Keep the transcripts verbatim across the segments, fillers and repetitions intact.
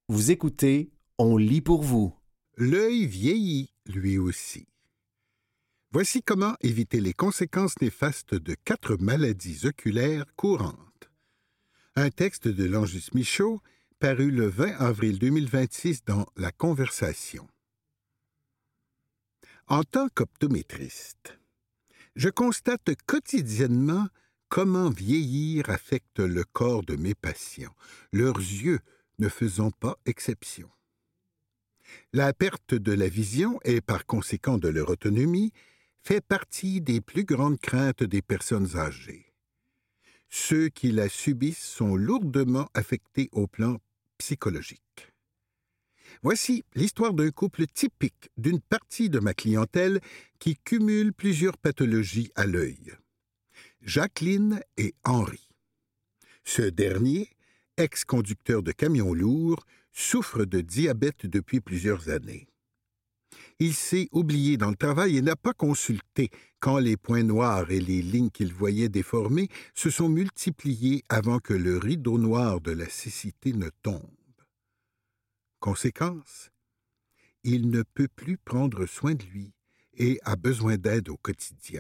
Vous écoutez, on lit pour vous. L'œil vieillit, lui aussi. Voici comment éviter les conséquences néfastes de quatre maladies oculaires courantes. Un texte de Langis Michaud, paru le vingt avril deux mille vingt-six dans La Conversation. En tant qu'optométriste, je constate quotidiennement comment vieillir affecte le corps de mes patients, leurs yeux ne faisant pas exception. La perte de la vision et par conséquent de leur autonomie fait partie des plus grandes craintes des personnes âgées. Ceux qui la subissent sont lourdement affectés au plan psychologique. Voici l'histoire d'un couple typique d'une partie de ma clientèle qui cumule plusieurs pathologies à l'œil. Jacqueline et Henri. Ce dernier, ex-conducteur de camions lourds, souffre de diabète depuis plusieurs années. Il s'est oublié dans le travail et n'a pas consulté quand les points noirs et les lignes qu'il voyait déformées se sont multipliés avant que le rideau noir de la cécité ne tombe. Conséquence, il ne peut plus prendre soin de lui et a besoin d'aide au quotidien.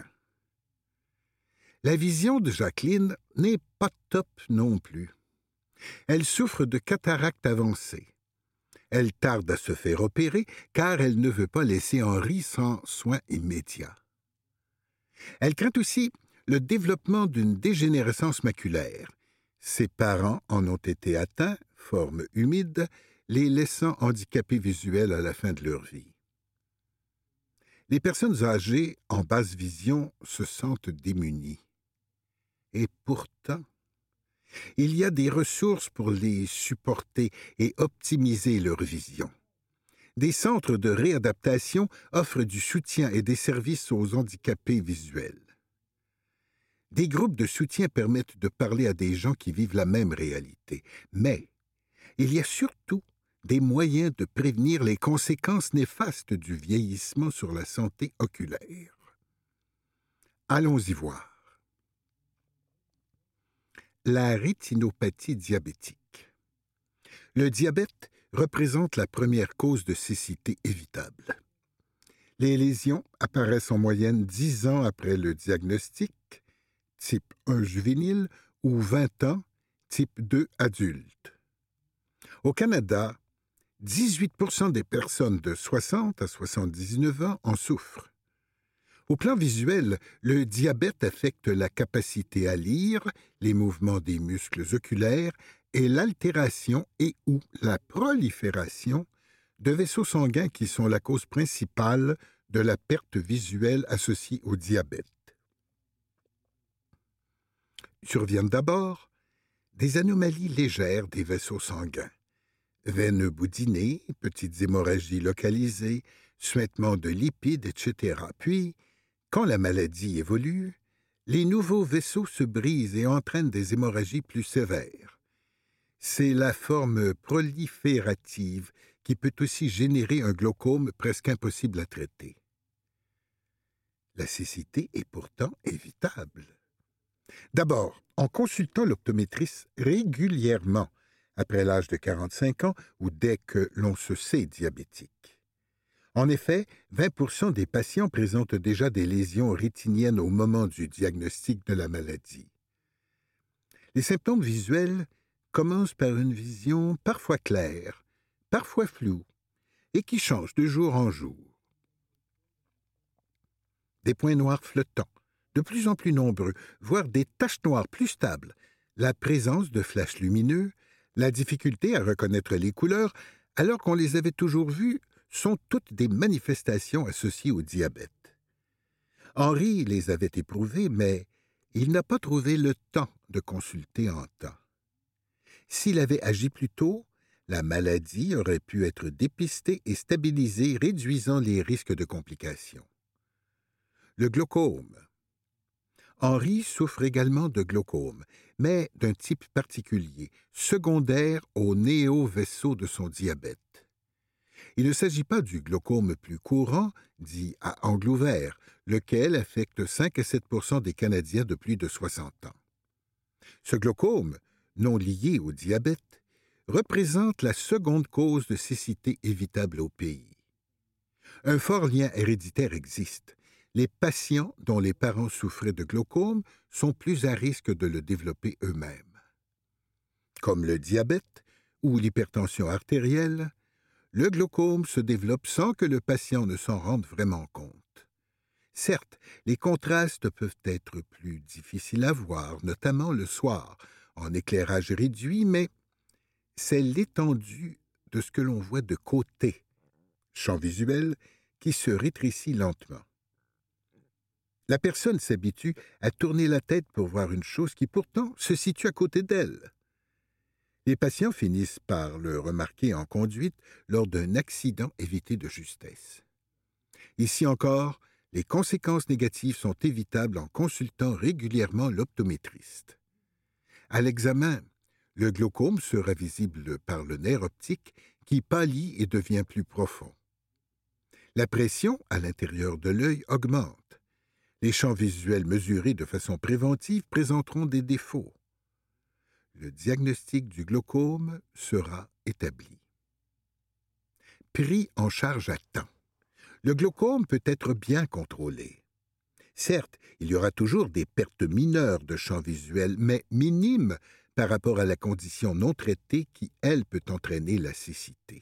La vision de Jacqueline n'est pas top non plus. Elle souffre de cataracte avancée. Elle tarde à se faire opérer car elle ne veut pas laisser Henri sans soins immédiats. Elle craint aussi le développement d'une dégénérescence maculaire. Ses parents en ont été atteints, forme humide, les laissant handicapés visuels à la fin de leur vie. Les personnes âgées en basse vision se sentent démunies. Et pourtant, il y a des ressources pour les supporter et optimiser leur vision. Des centres de réadaptation offrent du soutien et des services aux handicapés visuels. Des groupes de soutien permettent de parler à des gens qui vivent la même réalité. Mais il y a surtout des moyens de prévenir les conséquences néfastes du vieillissement sur la santé oculaire. Allons-y voir. La rétinopathie diabétique. Le diabète représente la première cause de cécité évitable. Les lésions apparaissent en moyenne dix ans après le diagnostic, type un juvénile, ou vingt ans, type deux adulte. Au Canada, dix-huit pour cent des personnes de soixante à soixante-dix-neuf ans en souffrent. Au plan visuel, le diabète affecte la capacité à lire, les mouvements des muscles oculaires et l'altération et ou la prolifération de vaisseaux sanguins qui sont la cause principale de la perte visuelle associée au diabète. Surviennent d'abord des anomalies légères des vaisseaux sanguins, veines boudinées, petites hémorragies localisées, suintements de lipides, et cetera. Puis, quand la maladie évolue, les nouveaux vaisseaux se brisent et entraînent des hémorragies plus sévères. C'est la forme proliférative qui peut aussi générer un glaucome presque impossible à traiter. La cécité est pourtant évitable. D'abord, en consultant l'optométriste régulièrement, après l'âge de quarante-cinq ans ou dès que l'on se sait diabétique. En effet, vingt pour cent des patients présentent déjà des lésions rétiniennes au moment du diagnostic de la maladie. Les symptômes visuels commencent par une vision parfois claire, parfois floue, et qui change de jour en jour. Des points noirs flottants, de plus en plus nombreux, voire des taches noires plus stables, la présence de flashs lumineux, la difficulté à reconnaître les couleurs, alors qu'on les avait toujours vues, sont toutes des manifestations associées au diabète. Henri les avait éprouvées, mais il n'a pas trouvé le temps de consulter en temps. S'il avait agi plus tôt, la maladie aurait pu être dépistée et stabilisée, réduisant les risques de complications. Le glaucome. Henri souffre également de glaucome, mais d'un type particulier, secondaire au néo-vaisseau de son diabète. Il ne s'agit pas du glaucome plus courant, dit à angle ouvert, lequel affecte cinq à sept pour cent des Canadiens de plus de soixante ans. Ce glaucome, non lié au diabète, représente la seconde cause de cécité évitable au pays. Un fort lien héréditaire existe. Les patients dont les parents souffraient de glaucome sont plus à risque de le développer eux-mêmes. Comme le diabète ou l'hypertension artérielle, le glaucome se développe sans que le patient ne s'en rende vraiment compte. Certes, les contrastes peuvent être plus difficiles à voir, notamment le soir, en éclairage réduit, mais c'est l'étendue de ce que l'on voit de côté, champ visuel, qui se rétrécit lentement. La personne s'habitue à tourner la tête pour voir une chose qui pourtant se situe à côté d'elle. Les patients finissent par le remarquer en conduite lors d'un accident évité de justesse. Ici encore, les conséquences négatives sont évitables en consultant régulièrement l'optométriste. À l'examen, le glaucome sera visible par le nerf optique qui pâlit et devient plus profond. La pression à l'intérieur de l'œil augmente. Les champs visuels mesurés de façon préventive présenteront des défauts. Le diagnostic du glaucome sera établi. Pris en charge à temps. Le glaucome peut être bien contrôlé. Certes, il y aura toujours des pertes mineures de champ visuel, mais minimes par rapport à la condition non traitée qui, elle, peut entraîner la cécité.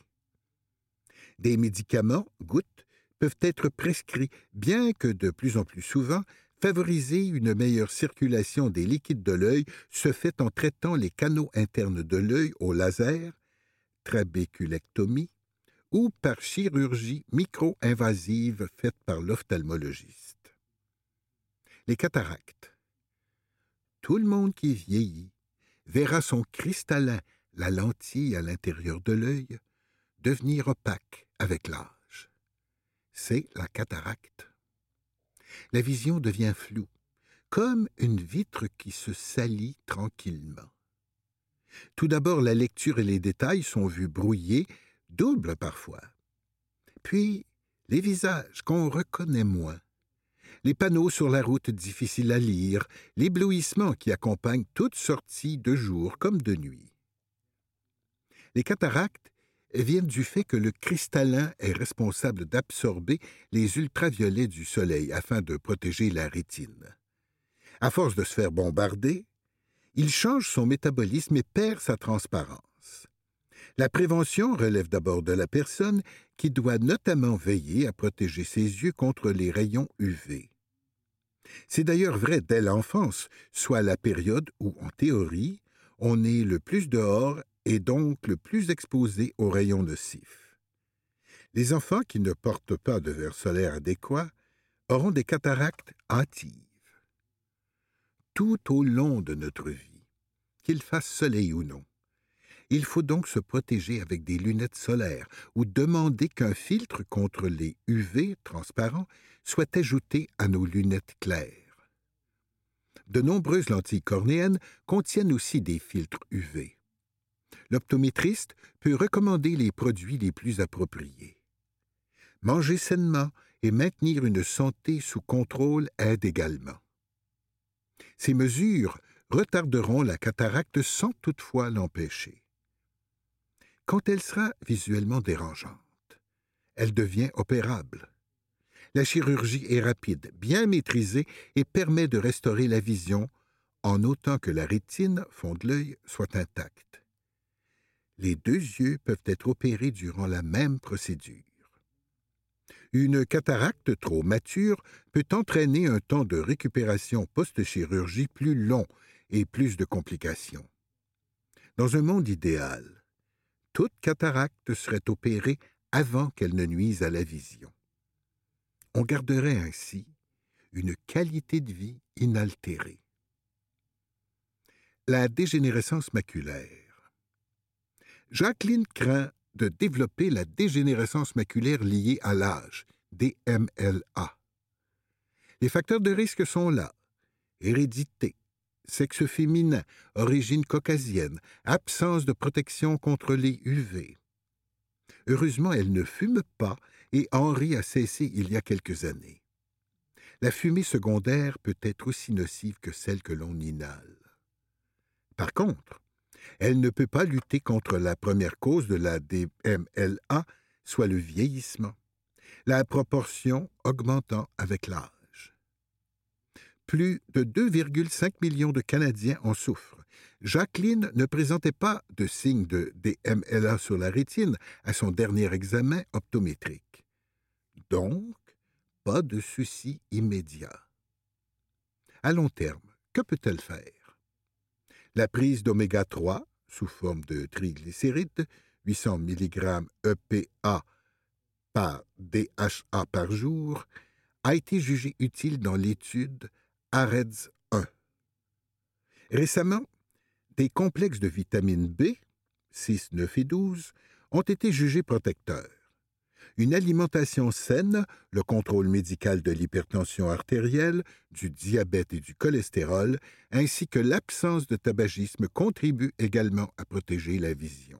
Des médicaments, gouttes, peuvent être prescrits, bien que de plus en plus souvent, favoriser une meilleure circulation des liquides de l'œil se fait en traitant les canaux internes de l'œil au laser, trabéculectomie, ou par chirurgie micro-invasive faite par l'ophtalmologiste. Les cataractes. Tout le monde qui vieillit verra son cristallin, la lentille à l'intérieur de l'œil, devenir opaque avec l'âge. C'est la cataracte. La vision devient floue, comme une vitre qui se salit tranquillement. Tout d'abord, la lecture et les détails sont vus brouillés, doubles parfois. Puis, les visages qu'on reconnaît moins. Les panneaux sur la route difficiles à lire, l'éblouissement qui accompagne toute sortie de jour comme de nuit. Les cataractes viennent du fait que le cristallin est responsable d'absorber les ultraviolets du soleil afin de protéger la rétine. À force de se faire bombarder, il change son métabolisme et perd sa transparence. La prévention relève d'abord de la personne qui doit notamment veiller à protéger ses yeux contre les rayons U V. C'est d'ailleurs vrai dès l'enfance, soit la période où, en théorie, on est le plus dehors et donc le plus exposé aux rayons nocifs. Les enfants qui ne portent pas de verre solaire adéquat auront des cataractes hâtives. Tout au long de notre vie, qu'il fasse soleil ou non, il faut donc se protéger avec des lunettes solaires ou demander qu'un filtre contre les U V transparents soit ajouté à nos lunettes claires. De nombreuses lentilles cornéennes contiennent aussi des filtres U V. L'optométriste peut recommander les produits les plus appropriés. Manger sainement et maintenir une santé sous contrôle aide également. Ces mesures retarderont la cataracte sans toutefois l'empêcher. Quand elle sera visuellement dérangeante, elle devient opérable. La chirurgie est rapide, bien maîtrisée et permet de restaurer la vision en autant que la rétine, fond de l'œil, soit intacte. Les deux yeux peuvent être opérés durant la même procédure. Une cataracte trop mature peut entraîner un temps de récupération post-chirurgie plus long et plus de complications. Dans un monde idéal, toute cataracte serait opérée avant qu'elle ne nuise à la vision. On garderait ainsi une qualité de vie inaltérée. La dégénérescence maculaire. Jacqueline craint de développer la dégénérescence maculaire liée à l'âge, D M L A. Les facteurs de risque sont là: hérédité, sexe féminin, origine caucasienne, absence de protection contre les U V. Heureusement, elle ne fume pas et Henri a cessé il y a quelques années. La fumée secondaire peut être aussi nocive que celle que l'on inhale. Par contre, Elle ne peut pas lutter contre la première cause de la D M L A, soit le vieillissement, la proportion augmentant avec l'âge. Plus de deux virgule cinq millions de Canadiens en souffrent. Jacqueline ne présentait pas de signes de D M L A sur la rétine à son dernier examen optométrique. Donc, pas de souci immédiat. À long terme, que peut-elle faire? La prise d'oméga trois, sous forme de triglycérides, huit cents milligrammes E P A par D H A par jour, a été jugée utile dans l'étude A R E D S un. Récemment, des complexes de vitamine B, six, neuf et douze, ont été jugés protecteurs. Une alimentation saine, le contrôle médical de l'hypertension artérielle, du diabète et du cholestérol, ainsi que l'absence de tabagisme contribuent également à protéger la vision.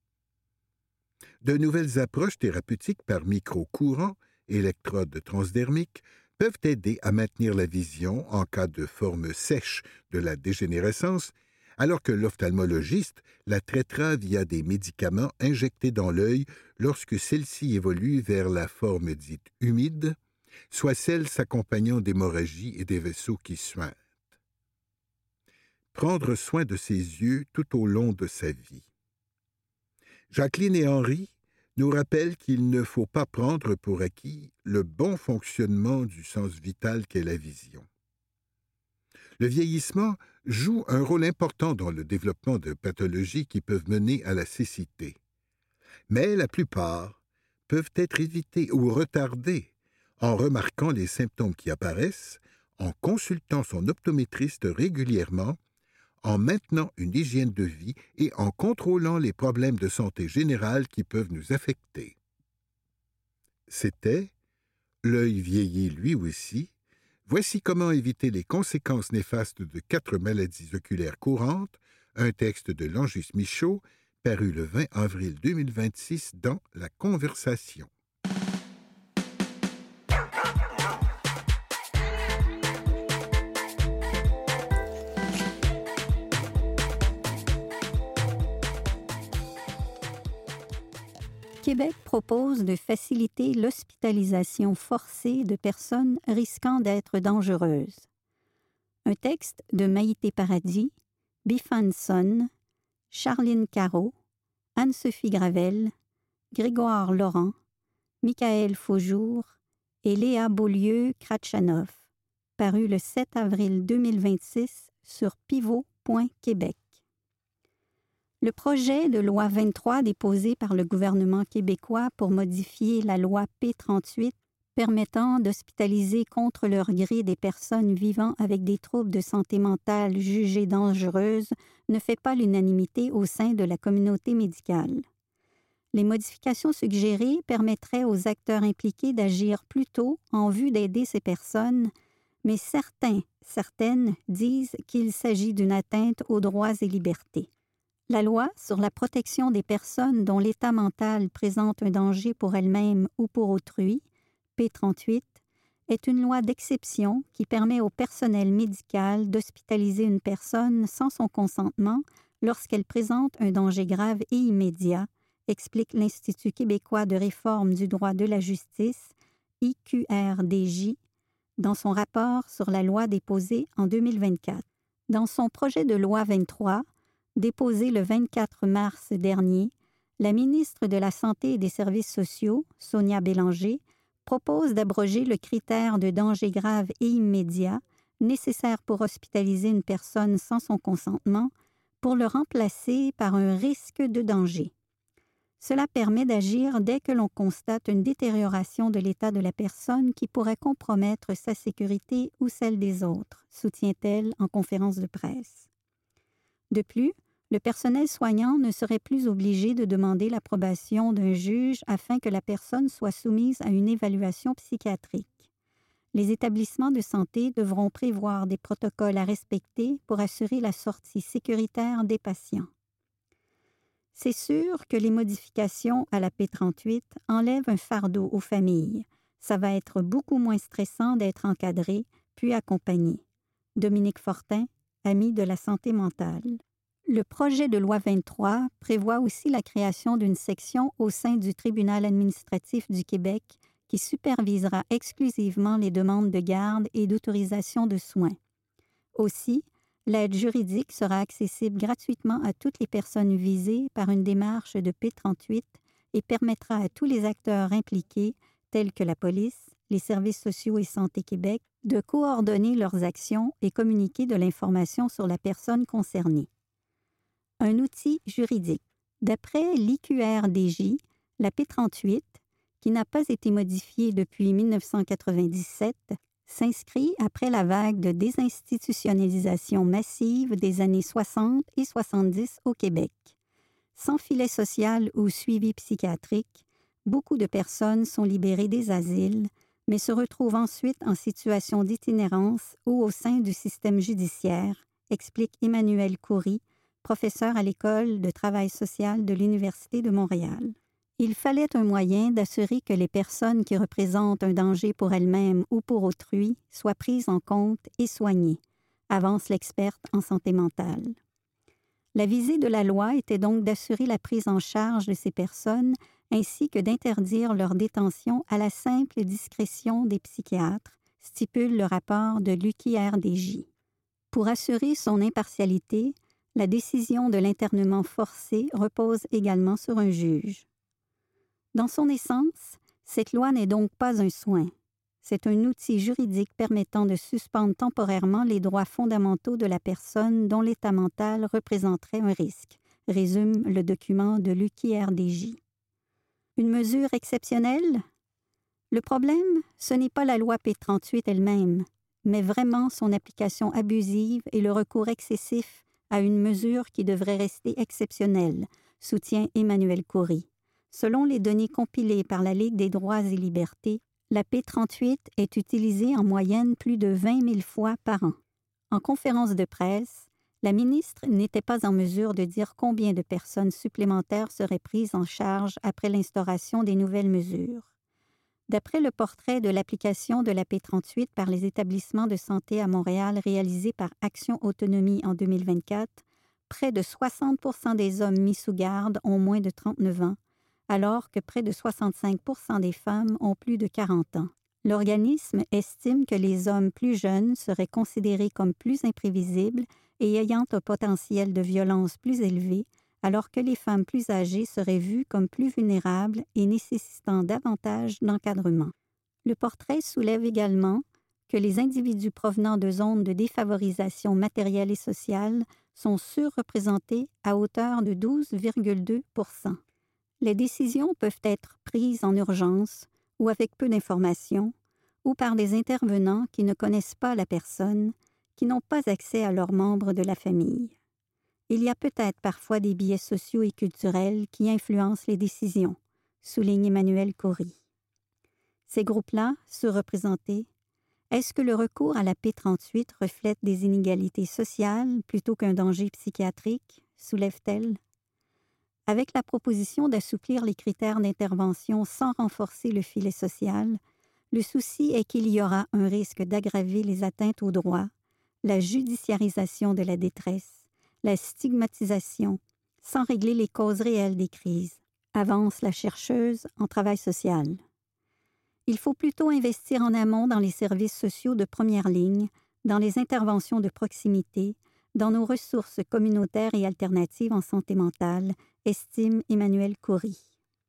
De nouvelles approches thérapeutiques par micro-courants, électrodes transdermiques, peuvent aider à maintenir la vision en cas de forme sèche de la dégénérescence, alors que l'ophtalmologiste la traitera via des médicaments injectés dans l'œil lorsque celle-ci évolue vers la forme dite humide, soit celle s'accompagnant d'hémorragie et des vaisseaux qui suintent. Prendre soin de ses yeux tout au long de sa vie. Jacqueline et Henri nous rappellent qu'il ne faut pas prendre pour acquis le bon fonctionnement du sens vital qu'est la vision. Le vieillissement joue un rôle important dans le développement de pathologies qui peuvent mener à la cécité. Mais la plupart peuvent être évitées ou retardées en remarquant les symptômes qui apparaissent, en consultant son optométriste régulièrement, en maintenant une hygiène de vie et en contrôlant les problèmes de santé générale qui peuvent nous affecter. C'était « L'œil vieillit lui aussi ». Voici comment éviter les conséquences néfastes de quatre maladies oculaires courantes, un texte de Langis Michaud, paru le vingt avril deux mille vingt-six dans La Conversation. Québec propose de faciliter l'hospitalisation forcée de personnes risquant d'être dangereuses. Un texte de Maïté Paradis, Bifan Son, Charline Caro, Anne-Sophie Gravel, Grégoire Laurent, Michael Faujour et Léa Beaulieu-Kratchanov, paru le sept avril deux mille vingt-six sur pivot point québec. Le projet de loi vingt-trois déposé par le gouvernement québécois pour modifier la loi P trente-huit permettant d'hospitaliser contre leur gré des personnes vivant avec des troubles de santé mentale jugées dangereuses ne fait pas l'unanimité au sein de la communauté médicale. Les modifications suggérées permettraient aux acteurs impliqués d'agir plus tôt en vue d'aider ces personnes, mais certains, certaines disent qu'il s'agit d'une atteinte aux droits et libertés. La loi sur la protection des personnes dont l'état mental présente un danger pour elles-mêmes ou pour autrui, P trente-huit, est une loi d'exception qui permet au personnel médical d'hospitaliser une personne sans son consentement lorsqu'elle présente un danger grave et immédiat, explique l'Institut québécois de réforme du droit de la justice, I Q R D J, dans son rapport sur la loi déposée en deux mille vingt-quatre. Dans son projet de loi vingt-trois, déposé le vingt-quatre mars dernier, la ministre de la Santé et des Services sociaux, Sonia Bélanger, propose d'abroger le critère de danger grave et immédiat nécessaire pour hospitaliser une personne sans son consentement pour le remplacer par un risque de danger. Cela permet d'agir dès que l'on constate une détérioration de l'état de la personne qui pourrait compromettre sa sécurité ou celle des autres, soutient-elle en conférence de presse. De plus, le personnel soignant ne serait plus obligé de demander l'approbation d'un juge afin que la personne soit soumise à une évaluation psychiatrique. Les établissements de santé devront prévoir des protocoles à respecter pour assurer la sortie sécuritaire des patients. C'est sûr que les modifications à la P trente-huit enlèvent un fardeau aux familles. Ça va être beaucoup moins stressant d'être encadré puis accompagné. Dominique Fortin, amie de la santé mentale. Le projet de loi vingt-trois prévoit aussi la création d'une section au sein du Tribunal administratif du Québec qui supervisera exclusivement les demandes de garde et d'autorisation de soins. Aussi, l'aide juridique sera accessible gratuitement à toutes les personnes visées par une démarche de P trente-huit et permettra à tous les acteurs impliqués, tels que la police, les services sociaux et Santé Québec, de coordonner leurs actions et communiquer de l'information sur la personne concernée. Un outil juridique. D'après l'I Q R D J, la P trente-huit, qui n'a pas été modifiée depuis mille neuf cent quatre-vingt-dix-sept, s'inscrit après la vague de désinstitutionnalisation massive des années soixante et soixante-dix au Québec. Sans filet social ou suivi psychiatrique, beaucoup de personnes sont libérées des asiles, mais se retrouvent ensuite en situation d'itinérance ou au sein du système judiciaire, explique Emmanuel Coury, professeur à l'École de travail social de l'Université de Montréal. Il fallait un moyen d'assurer que les personnes qui représentent un danger pour elles-mêmes ou pour autrui soient prises en compte et soignées, avance l'experte en santé mentale. La visée de la loi était donc d'assurer la prise en charge de ces personnes ainsi que d'interdire leur détention à la simple discrétion des psychiatres, stipule le rapport de l'U Q R D J. Pour assurer son impartialité, la décision de l'internement forcé repose également sur un juge. Dans son essence, cette loi n'est donc pas un soin. C'est un outil juridique permettant de suspendre temporairement les droits fondamentaux de la personne dont l'état mental représenterait un risque, résume le document de l'U Q R D J. Une mesure exceptionnelle? Le problème, ce n'est pas la loi P trente-huit elle-même, mais vraiment son application abusive et le recours excessif à une mesure qui devrait rester exceptionnelle, soutient Emmanuel Coury. Selon les données compilées par la Ligue des droits et libertés, la P trente-huit est utilisée en moyenne plus de vingt mille fois par an. En conférence de presse, la ministre n'était pas en mesure de dire combien de personnes supplémentaires seraient prises en charge après l'instauration des nouvelles mesures. D'après le portrait de l'application de la P trente-huit par les établissements de santé à Montréal réalisé par Action Autonomie en deux mille vingt-quatre, près de soixante pour cent des hommes mis sous garde ont moins de trente-neuf ans, alors que près de soixante-cinq pour cent des femmes ont plus de quarante ans. L'organisme estime que les hommes plus jeunes seraient considérés comme plus imprévisibles et ayant un potentiel de violence plus élevé, alors que les femmes plus âgées seraient vues comme plus vulnérables et nécessitant davantage d'encadrement. Le portrait soulève également que les individus provenant de zones de défavorisation matérielle et sociale sont surreprésentés à hauteur de douze virgule deux pour cent. Les décisions peuvent être prises en urgence ou avec peu d'informations, ou par des intervenants qui ne connaissent pas la personne, qui n'ont pas accès à leurs membres de la famille. Il y a peut-être parfois des biais sociaux et culturels qui influencent les décisions, souligne Emmanuel Coury. Ces groupes-là, surreprésentés, est-ce que le recours à la P trente-huit reflète des inégalités sociales plutôt qu'un danger psychiatrique, soulève-t-elle? Avec la proposition d'assouplir les critères d'intervention sans renforcer le filet social, le souci est qu'il y aura un risque d'aggraver les atteintes aux droits, la judiciarisation de la détresse, la stigmatisation, sans régler les causes réelles des crises, avance la chercheuse en travail social. Il faut plutôt investir en amont dans les services sociaux de première ligne, dans les interventions de proximité, dans nos ressources communautaires et alternatives en santé mentale, estime Emmanuel Coury.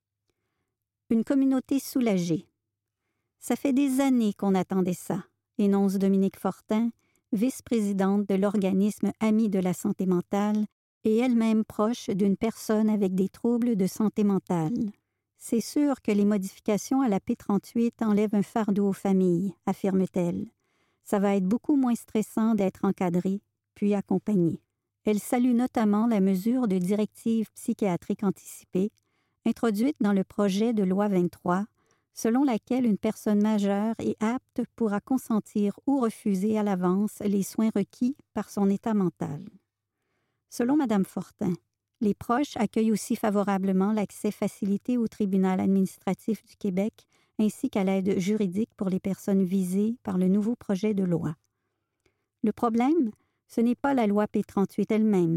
Une communauté soulagée. Ça fait des années qu'on attendait ça, énonce Dominique Fortin, vice-présidente de l'organisme Amis de la santé mentale et elle-même proche d'une personne avec des troubles de santé mentale. C'est sûr que les modifications à la P trente-huit enlèvent un fardeau aux familles, affirme-t-elle. Ça va être beaucoup moins stressant d'être encadré, puis accompagné. Elle salue notamment la mesure de directive psychiatrique anticipée, introduite dans le projet de loi vingt-trois, selon laquelle une personne majeure et apte pourra consentir ou refuser à l'avance les soins requis par son état mental. Selon Mme Fortin, les proches accueillent aussi favorablement l'accès facilité au tribunal administratif du Québec ainsi qu'à l'aide juridique pour les personnes visées par le nouveau projet de loi. Le problème, ce n'est pas la loi P trente-huit elle-même,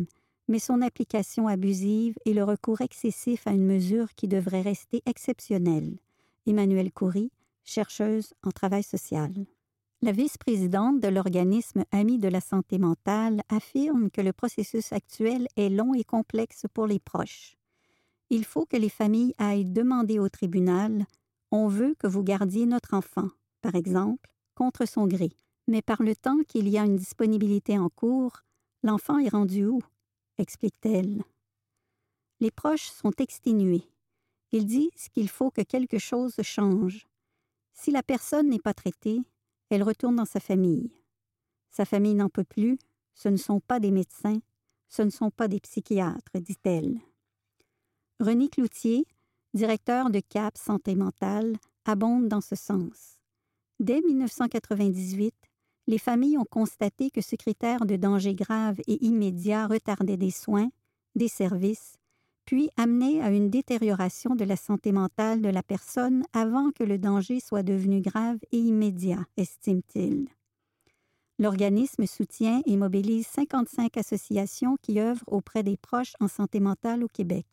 mais son application abusive et le recours excessif à une mesure qui devrait rester exceptionnelle. Emmanuelle Coury, chercheuse en travail social. La vice-présidente de l'organisme Amis de la santé mentale affirme que le processus actuel est long et complexe pour les proches. Il faut que les familles aillent demander au tribunal « On veut que vous gardiez notre enfant », par exemple, contre son gré. Mais par le temps qu'il y a une disponibilité en cours, l'enfant est rendu où? Explique-t-elle. Les proches sont exténués. Ils disent qu'il faut que quelque chose change. Si la personne n'est pas traitée, elle retourne dans sa famille. Sa famille n'en peut plus, ce ne sont pas des médecins, ce ne sont pas des psychiatres, dit-elle. René Cloutier, directeur de C A P Santé mentale, abonde dans ce sens. Dès mille neuf cent quatre-vingt-dix-huit, les familles ont constaté que ce critère de danger grave et immédiat retardait des soins, des services, puis amenait à une détérioration de la santé mentale de la personne avant que le danger soit devenu grave et immédiat, estime-t-il. L'organisme soutient et mobilise cinquante-cinq associations qui œuvrent auprès des proches en santé mentale au Québec.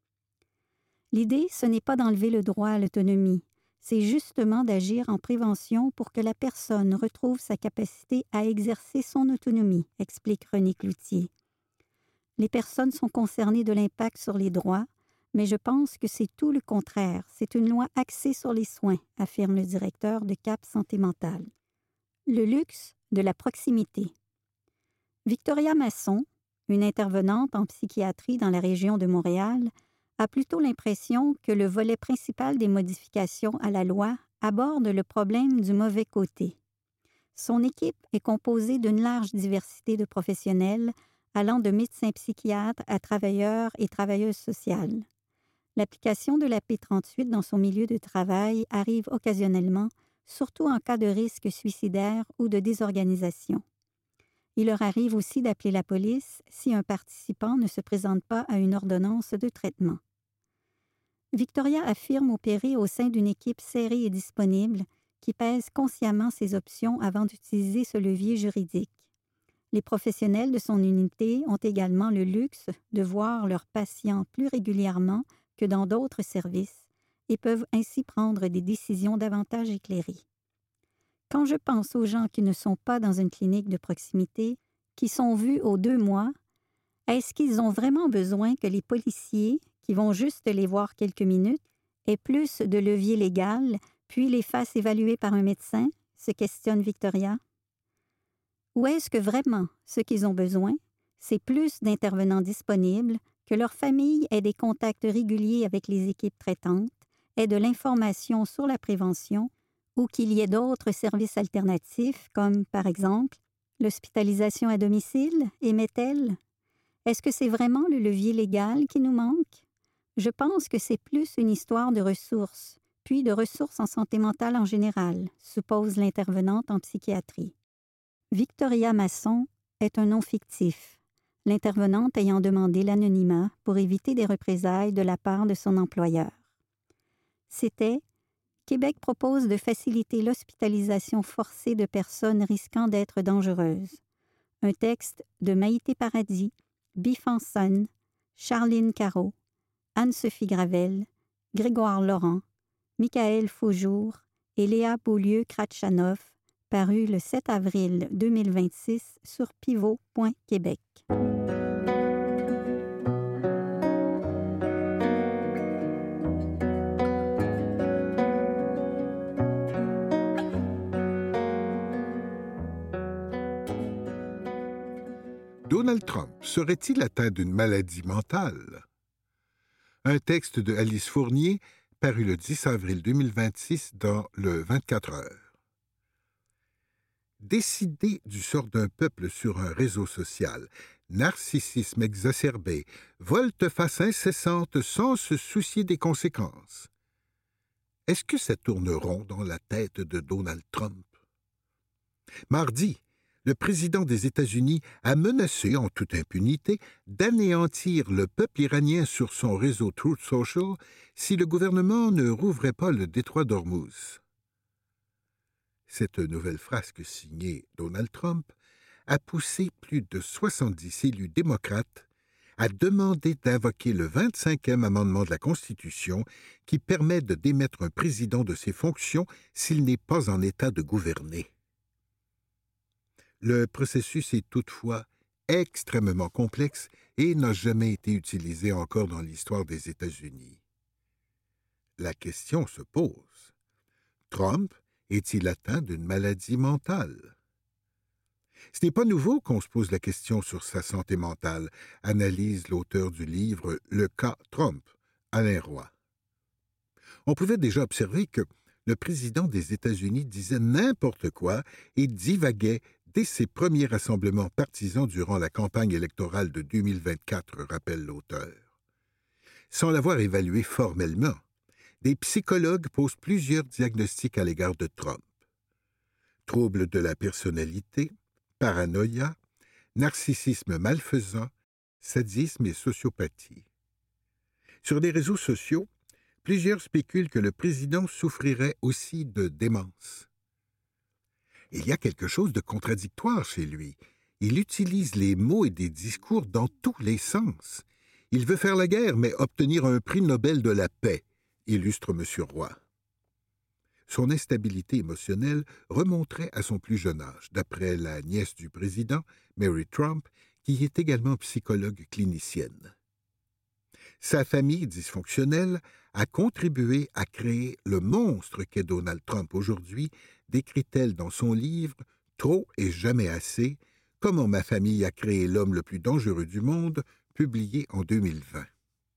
L'idée, ce n'est pas d'enlever le droit à l'autonomie, c'est justement d'agir en prévention pour que la personne retrouve sa capacité à exercer son autonomie, explique René Cloutier. Les personnes sont concernées de l'impact sur les droits, mais je pense que c'est tout le contraire. C'est une loi axée sur les soins, affirme le directeur de C A P Santé mentale. Le luxe de la proximité. Victoria Masson, une intervenante en psychiatrie dans la région de Montréal, a plutôt l'impression que le volet principal des modifications à la loi aborde le problème du mauvais côté. Son équipe est composée d'une large diversité de professionnels allant de médecins psychiatres à travailleurs et travailleuses sociales. L'application de la P trente-huit dans son milieu de travail arrive occasionnellement, surtout en cas de risque suicidaire ou de désorganisation. Il leur arrive aussi d'appeler la police si un participant ne se présente pas à une ordonnance de traitement. Victoria affirme opérer au sein d'une équipe serrée et disponible qui pèse consciemment ses options avant d'utiliser ce levier juridique. Les professionnels de son unité ont également le luxe de voir leurs patients plus régulièrement que dans d'autres services et peuvent ainsi prendre des décisions davantage éclairées. Quand je pense aux gens qui ne sont pas dans une clinique de proximité, qui sont vus aux deux mois, est-ce qu'ils ont vraiment besoin que les policiers, qui vont juste les voir quelques minutes, aient plus de levier légal, puis les fassent évaluer par un médecin, se questionne Victoria. Ou est-ce que vraiment, ce qu'ils ont besoin, c'est plus d'intervenants disponibles, que leur famille ait des contacts réguliers avec les équipes traitantes, ait de l'information sur la prévention, ou qu'il y ait d'autres services alternatifs, comme, par exemple, l'hospitalisation à domicile, émet-elle? Est-ce que c'est vraiment le levier légal qui nous manque? Je pense que c'est plus une histoire de ressources, puis de ressources en santé mentale en général, suppose l'intervenante en psychiatrie. Victoria Masson est un nom fictif, l'intervenante ayant demandé l'anonymat pour éviter des représailles de la part de son employeur. C'était « Québec propose de faciliter l'hospitalisation forcée de personnes risquant d'être dangereuses », un texte de Maïté Paradis, Bifanson, Charline Caro, Anne-Sophie Gravel, Grégoire Laurent, Michael Faujour et Léa Beaulieu-Kratchanoff, paru le sept avril deux mille vingt-six sur pivot point québec. Donald Trump serait-il atteint d'une maladie mentale? Un texte de Alice Fournier, paru le dix avril deux mille vingt-six dans le vingt-quatre heures. Décider du sort d'un peuple sur un réseau social, narcissisme exacerbé, volte-face incessante sans se soucier des conséquences. Est-ce que ça tourne rond dans la tête de Donald Trump? Mardi, le président des États-Unis a menacé en toute impunité d'anéantir le peuple iranien sur son réseau Truth Social si le gouvernement ne rouvrait pas le détroit d'Ormuz. Cette nouvelle frasque signée Donald Trump a poussé plus de soixante-dix élus démocrates a demandé d'invoquer le vingt-cinquième amendement de la Constitution qui permet de démettre un président de ses fonctions s'il n'est pas en état de gouverner. Le processus est toutefois extrêmement complexe et n'a jamais été utilisé encore dans l'histoire des États-Unis. La question se pose. Trump est-il atteint d'une maladie mentale? Ce n'est pas nouveau qu'on se pose la question sur sa santé mentale, analyse l'auteur du livre « Le cas Trump », Alain Roy. On pouvait déjà observer que le président des États-Unis disait n'importe quoi et divaguait dès ses premiers rassemblements partisans durant la campagne électorale de deux mille vingt-quatre, rappelle l'auteur. Sans l'avoir évalué formellement, des psychologues posent plusieurs diagnostics à l'égard de Trump. Troubles de la personnalité, paranoïa, narcissisme malfaisant, sadisme et sociopathie. Sur les réseaux sociaux, plusieurs spéculent que le président souffrirait aussi de démence. Il y a quelque chose de contradictoire chez lui. Il utilise les mots et des discours dans tous les sens. Il veut faire la guerre, mais obtenir un prix Nobel de la paix, illustre M. Roy. Son instabilité émotionnelle remonterait à son plus jeune âge, d'après la nièce du président, Mary Trump, qui est également psychologue clinicienne. Sa famille dysfonctionnelle a contribué à créer le monstre qu'est Donald Trump aujourd'hui, décrit-elle dans son livre « Trop et jamais assez, comment ma famille a créé l'homme le plus dangereux du monde », publié en deux mille vingt.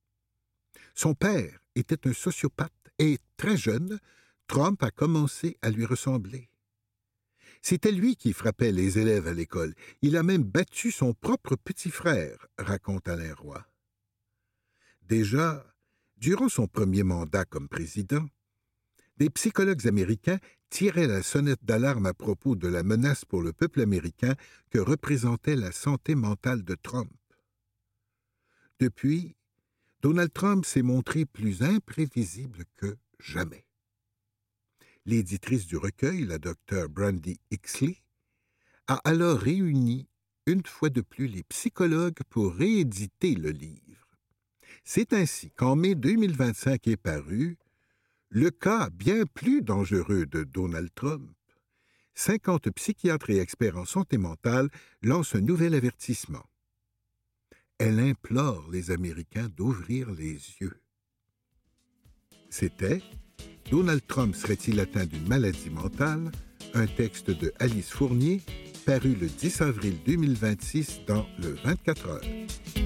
Son père était un sociopathe et, très jeune, Trump a commencé à lui ressembler. C'était lui qui frappait les élèves à l'école. Il a même battu son propre petit frère, raconte Alain Roy. Déjà, durant son premier mandat comme président, des psychologues américains tiraient la sonnette d'alarme à propos de la menace pour le peuple américain que représentait la santé mentale de Trump. Depuis, Donald Trump s'est montré plus imprévisible que jamais. L'éditrice du recueil, la docteure Brandy Ixley, a alors réuni une fois de plus les psychologues pour rééditer le livre. C'est ainsi qu'en mai deux mille vingt-cinq est paru le cas bien plus dangereux de Donald Trump. cinquante psychiatres et experts en santé mentale lancent un nouvel avertissement. Elle implore les Américains d'ouvrir les yeux. C'était « Donald Trump serait-il atteint d'une maladie mentale ?» un texte de Alice Fournier, paru le dix avril deux mille vingt-six dans le vingt-quatre heures.